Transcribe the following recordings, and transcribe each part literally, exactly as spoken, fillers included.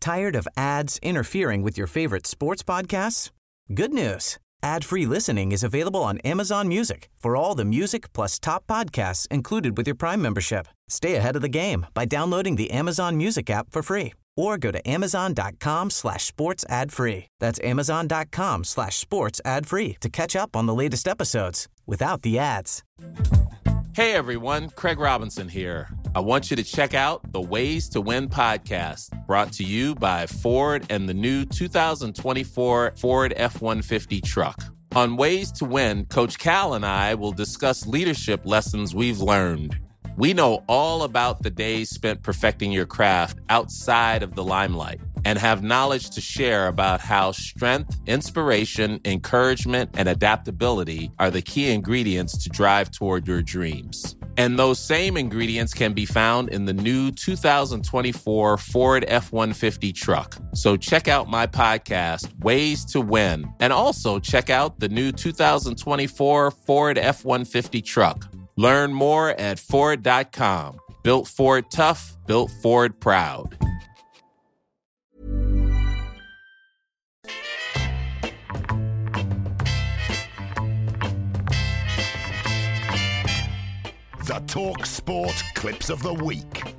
Tired of ads interfering with your favorite sports podcasts? Good news. Ad-free listening is available on Amazon Music for all the music plus top podcasts included with your Prime membership. Stay ahead of the game by downloading the Amazon Music app for free or go to amazon.com slash sports ad free. That's amazon.com slash sports ad free to catch up on the latest episodes without the ads. Hey everyone, Craig Robinson here. I want you to check out the Ways to Win podcast, brought to you by Ford and the new two thousand twenty-four Ford F one fifty truck. On Ways to Win, Coach Cal and I will discuss leadership lessons we've learned. We know all about the days spent perfecting your craft outside of the limelight and have knowledge to share about how strength, inspiration, encouragement, and adaptability are the key ingredients to drive toward your dreams. And those same ingredients can be found in the new two thousand twenty-four Ford F one fifty truck. So check out my podcast, Ways to Win, and also check out the new two thousand twenty-four Ford F one fifty truck. Learn more at Ford dot com. Built Ford tough, built Ford proud. The Talk Sport Clips of the Week.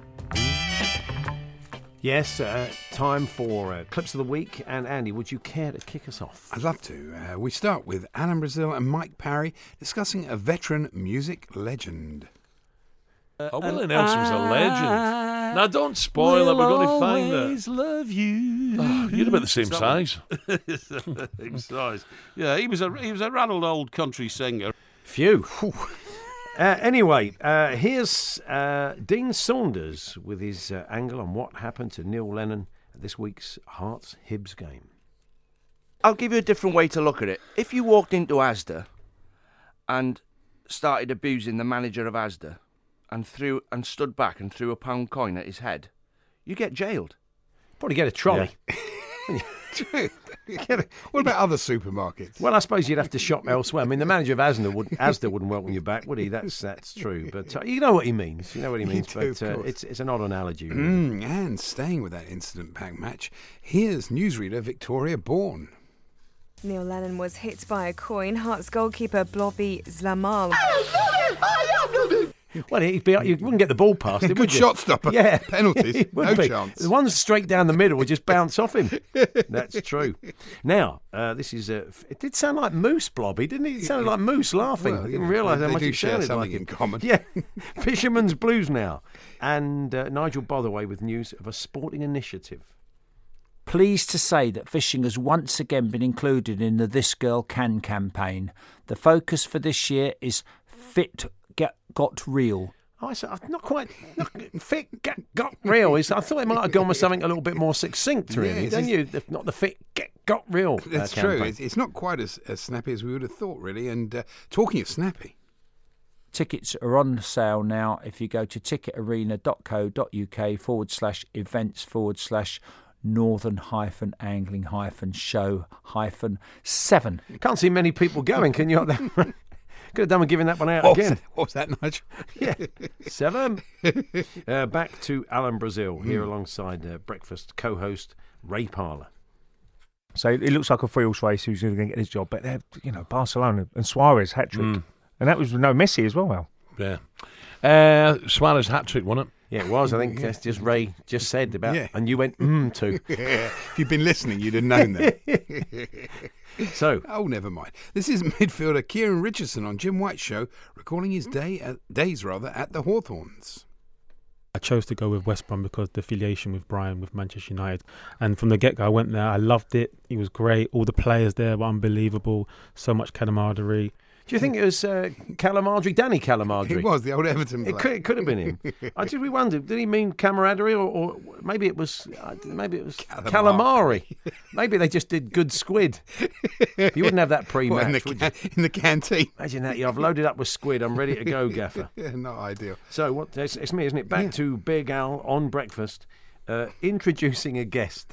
Yes, uh, time for uh, Clips of the Week. And Andy, would you care to kick us off? I'd love to. Uh, we start with Alan Brazil and Mike Parry discussing a veteran music legend. Uh, oh, Willie Nelson's a legend. Now, don't spoil it. We're going to find it. Love you. Oh, you're about the same size. Same size. Yeah, he was a he was a rattled old country singer. Phew. Uh, anyway, uh, here's uh, Dean Saunders with his uh, angle on what happened to Neil Lennon at this week's Hearts-Hibs game. I'll give you a different way to look at it. If you walked into Asda and started abusing the manager of Asda and threw and stood back and threw a pound coin at his head, you get jailed. Probably get a trolley. Yeah. What about other supermarkets? Well, I suppose you'd have to shop elsewhere. I mean, the manager of Asda, would, Asda wouldn't welcome you back, would he? That's that's true. But uh, you know what he means. You know what he means. You do, but uh, it's it's an odd analogy. Really. Mm, and staying with that incident-packed match, here's newsreader Victoria Bourne. Neil Lennon was hit by a coin. Hearts goalkeeper Blobby Zlamal. Well, he'd be, you wouldn't get the ball past him, Good would you? shot stopper. Yeah. Penalties. No be. chance. The ones straight down the middle would just bounce off him. That's true. Now, uh, this is... Uh, it did sound like Moose, Blobby, didn't it? It sounded like Moose laughing. Well, I didn't yeah, realise how they much do it share sounded something like in it. common. Yeah. Fisherman's Blues now. And uh, Nigel Botherway with news of a sporting initiative. Pleased to say that fishing has once again been included in the This Girl Can campaign. The focus for this year is Fit Get Got Real. Oh, I said, not quite not fit, get, got real. It's, I thought they might have gone with something a little bit more succinct, really, Yeah, don't you? The, not the fit, get, got real. That's uh, true. It's, it's not quite as, as snappy as we would have thought, really. And uh, talking of snappy, tickets are on sale now if you go to ticketarena.co.uk forward slash events forward slash northern hyphen angling hyphen show hyphen seven. Can't see many people going, can you? Could have done with giving that one out what again. Was that, what was that, Nigel? Yeah, seven. uh, back to Alan Brazil here mm. alongside uh, breakfast co-host Ray Parlour. So it looks like a three-horse race who's going to get his job, but they're, you know, Barcelona and Suarez hat trick, mm. and that was no Messi as well. Al. Yeah, uh, Suarez hat trick, wasn't it? Yeah, it was. I think that's just Ray just said about, yeah. and you went mm too. Yeah. If you'd been listening, you'd have known that. So, oh, never mind. This is midfielder Kieran Richardson on Jim White's show, recalling his day at, days rather at the Hawthorns. I chose to go with West Brom because the affiliation with Brian with Manchester United, and from the get-go I went there. I loved it. It was great. All the players there were unbelievable. So much camaraderie. Do you think it was uh, Calamadri, Danny Calamadri? It was, the old Everton player. It could, it could have been him. I did we wonder, did he mean camaraderie or, or maybe it was uh, maybe it was calamari. calamari. Maybe they just did good squid. You wouldn't have that pre-match, what, in, the would can- you? in the canteen. Imagine that. Yeah, I've loaded up with squid. I'm ready to go, Gaffer. Yeah, not ideal. So what? It's, it's me, isn't it? Back yeah. to Big Al on breakfast, uh, introducing a guest.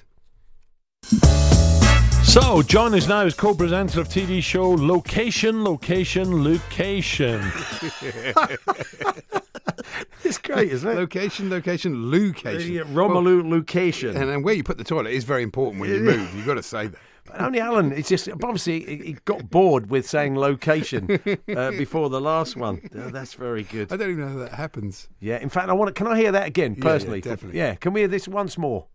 So, join us now as co-presenter of T V show Location, Location, Location. It's great, isn't it? Location, location, location. Yeah, Romelu location. And, and where you put the toilet is very important when you move. You've got to say that. But only Alan, it's just, obviously, he he got bored with saying location uh, before the last one. Uh, that's very good. I don't even know how that happens. Yeah, in fact, I want to, can I hear that again, Yeah, personally? yeah, definitely. Yeah, can we hear this once more?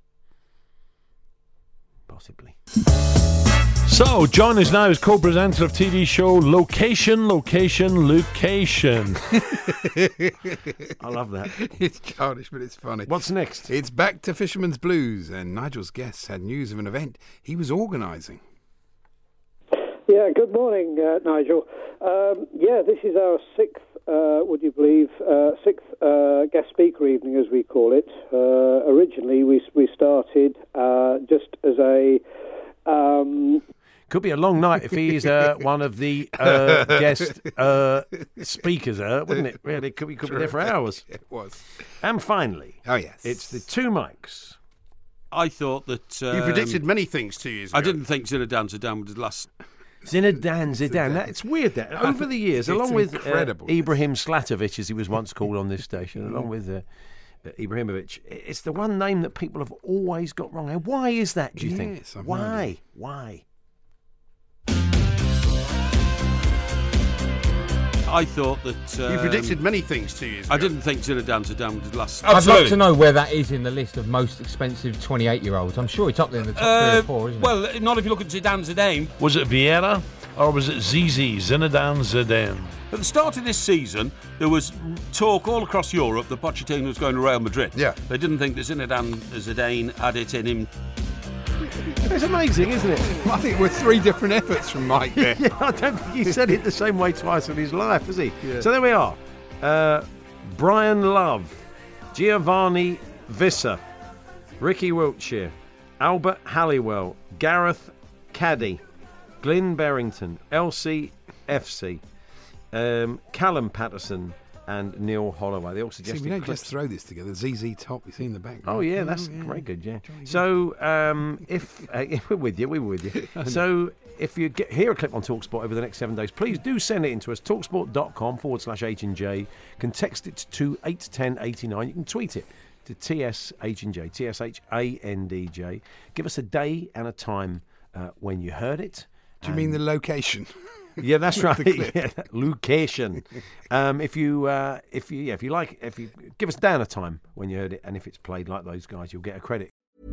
Possibly. So, join us now as co-presenter of T V show Location, Location, Location. I love that. It's childish, but it's funny. What's next? It's back to Fisherman's Blues, and Nigel's guests had news of an event he was organising. Yeah, good morning, uh, Nigel. Um, yeah, this is our sixth, uh, would you believe, uh, sixth uh, guest speaker evening, as we call it. Uh, originally, we we started uh, just as a... Um, Could be a long night if he's uh, one of the uh, guest uh, speakers, uh, wouldn't it? Really, could be, could be there for hours. It was. And finally, oh yes, it's the two mics. I thought that um, You predicted many things two years ago. I didn't think Zinedine Zidane would last. Zinedine Zidane. That, it's weird that over the years, It's along with uh, incredible. Ibrahim Slatovic, as he was once called on this station, along with uh, uh, Ibrahimovic, it's the one name that people have always got wrong. And why is that? Do you think? Yes, I've no Why? idea. Why? I thought that um, You predicted many things two years ago. I didn't think Zinedine Zidane would last. I'd like to know where that is in the list of most expensive twenty-eight-year-olds. I'm sure it's up there in the top Uh, three or four, isn't it? well, not if you look at Zidane Zidane. Was it Vieira or was it Zizi, Zinedine Zidane? At the start of this season, there was talk all across Europe that Pochettino was going to Real Madrid. Yeah. They didn't think that Zinedine Zidane had it in him. It's amazing, isn't it? I think we're three different efforts from Mike there. Yeah, I don't think he said it the same way twice in his life, has he? Yeah. So there we are. Uh, Brian Love, Giovanni Visser, Ricky Wiltshire, Albert Halliwell, Gareth Caddy, Glyn Berrington, L C F C, um, Callum Patterson, and Neil Holloway. They all See, suggested we don't clips. just throw this together. Z Z Top, you see in the background. Oh yeah, that's very good. Yeah. So um, if uh, we're with you, we're with you. So if you get hear a clip on TalkSport over the next seven days, please do send it in to us. Talksport.com forward slash H and J. You can text it to eight ten eighty-nine. You can tweet it to T S H and J, T S H A N D J. Give us a day and a time uh, when you heard it. Do you mean the location? Yeah, that's The right. clip. Yeah, location. Um, if you, uh, if you, yeah, if you like, if you give us down a time when you heard it, and if it's played like those guys, you'll get a credit.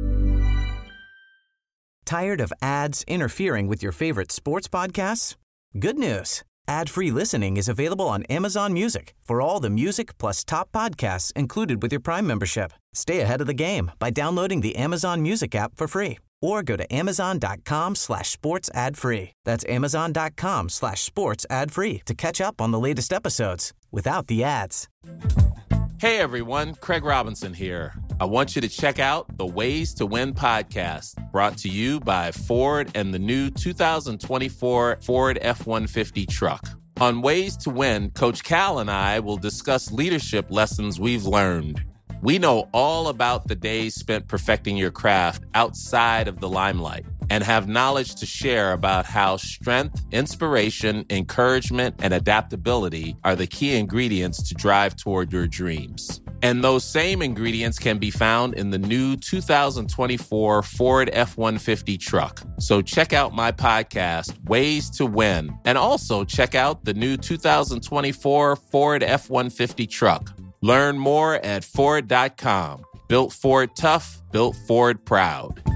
Tired of ads interfering with your favorite sports podcasts? Good news. Ad-free listening is available on Amazon Music for all the music plus top podcasts included with your Prime membership. Stay ahead of the game by downloading the Amazon Music app for free or go to amazon.com slash sports ad free. That's amazon.com slash sports ad free to catch up on the latest episodes without the ads. Hey everyone, Craig Robinson here. I want you to check out the Ways to Win podcast, brought to you by Ford and the new two thousand twenty-four Ford F one fifty truck. On Ways to Win, Coach Cal and I will discuss leadership lessons we've learned. We know all about the days spent perfecting your craft outside of the limelight and have knowledge to share about how strength, inspiration, encouragement, and adaptability are the key ingredients to drive toward your dreams. And those same ingredients can be found in the new two thousand twenty-four Ford F one fifty truck. So check out my podcast, Ways to Win, and also check out the new two thousand twenty-four Ford F one fifty truck. Learn more at Ford dot com. Built Ford tough, built Ford proud.